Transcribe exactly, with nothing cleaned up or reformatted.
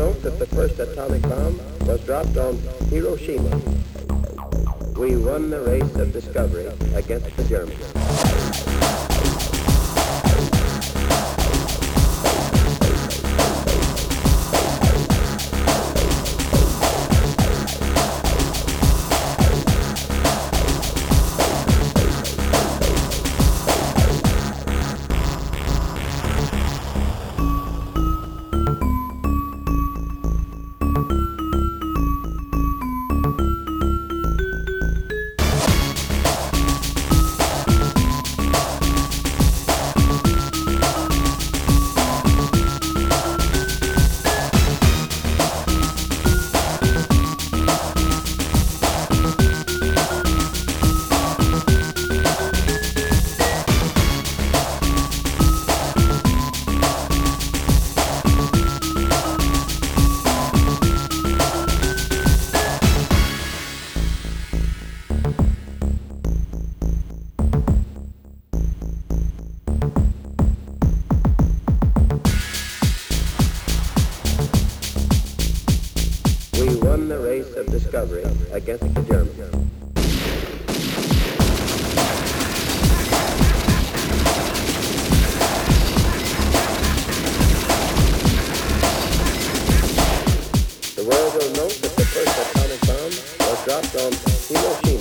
note that the first atomic bomb was dropped on Hiroshima. We won the race of discovery against the Germans. Discovery against the Germans. The world will note that the first atomic bomb was dropped on Hiroshima.